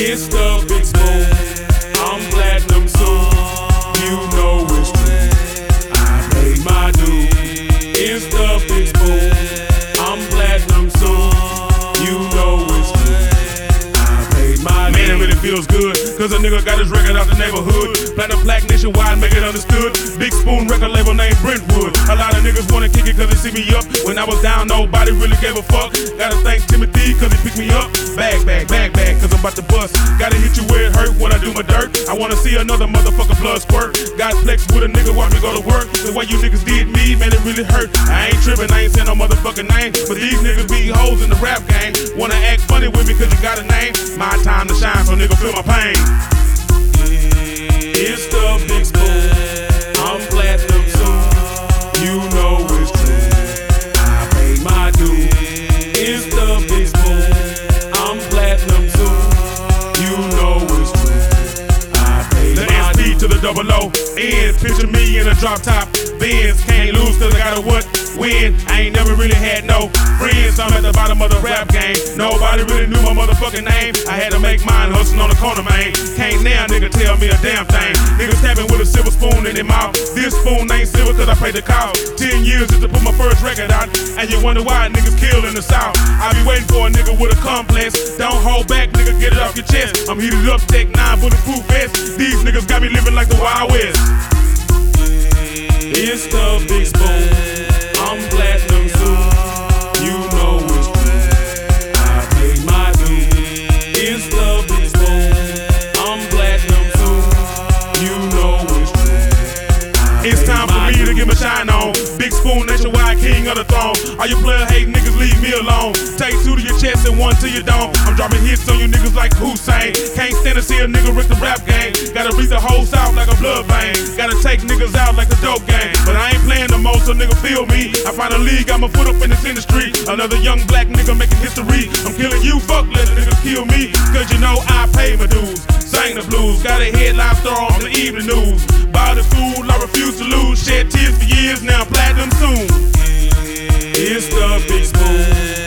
It's the big spoon. I'm platinum soon. You know it's true. I paid my dues. It's the big spoon. I'm platinum soon. You know it's true. I paid my dues. Man, it really feels good, cause a nigga got his record out the neighborhood. Platinum plaque nationwide, make it understood. Big Spoon record label named Brentwood. A lot of niggas wanna kick it cause they see me up. When I was down, nobody really gave a fuck. Gotta thank Timothy cause he picked me up. Bag, cause I'm about to bust. Gotta hit you where it hurt when I do my dirt. I wanna see another motherfucker blood squirt. Got flex with a nigga, watch me go to work. The way you niggas did me, man, it really hurt. I ain't tripping, I ain't saying no motherfucking name. But these niggas be hoes in the rap game. Wanna act funny with me cause you got a name. My time to shine, so nigga feel my pain. It's the big spoon. I'm platinum soon. You know it's true. I paid my dues. It's the big spoon. I'm platinum soon. You know it's true. I paid my dues. To the double O. And picture me in a drop top. Benz can't lose cause I got a what? Win. I ain't never really had no friends. I'm at the bottom of the rap game. Nobody really knew my motherfucking name. I had to make mine hustling on the corner, man. Can't now nigga tell me a damn thing. Niggas tapping with a silver spoon in their mouth. This spoon ain't silver cause I paid the cost. 10 years just to put my first record out. And you wonder why niggas kill in the South. I be waiting for a nigga with a complex. Don't hold back, nigga, get it off your chest. I'm heated up, Tech 9 bulletproof vest. These niggas got me living like the Wild West. It's the big spoon. I'm platinum soon. You know it's true. I paid my dues. It's the big spoon. I'm platinum soon. You know it's true. It's time for me to get my shine on. Big Spoon nationwide, king of the throne. All you player hate niggas, leave me alone. Take 2 to your chest and 1 to your dome. I'm dropping hits on you niggas like Hussein. Can't stand to see a nigga rip the rap game. Gotta beat the whole South like a blood vein. Gotta take niggas out like the dope game. But I ain't playing no more, so nigga feel me. I finally got my foot up in this industry. Another young black nigga making history. I'm killing you, fuck, let niggas kill me. Cause you know I pay my dues. Sang the blues, got a headline star on the evening news. Buy the food, I refuse to lose. Shed tears for years, now I'm platinum soon. It's the big spoon.